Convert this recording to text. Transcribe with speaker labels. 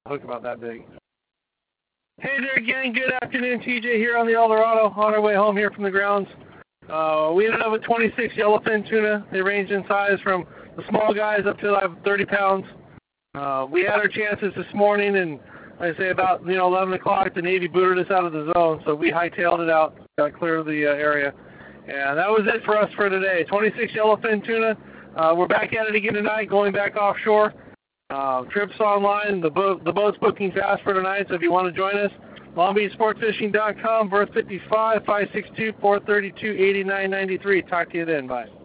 Speaker 1: hook about that big. Hey there again, good afternoon, TJ here on the Eldorado, on our way home here from the grounds. We ended up with 26 yellowfin tuna. They range in size from the small guys up to like 30 pounds. We had our chances this morning, and like I say about 11 o'clock, the Navy booted us out of the zone, so we hightailed it out, got clear of the area. And that was it for us for today. 26 yellowfin tuna. We're back at it again tonight, going back offshore. Trips online. The boat's booking fast for tonight, so if you want to join us, LongBeachSportsFishing.com, berth 55, 562-432-8993. Talk to you then. Bye.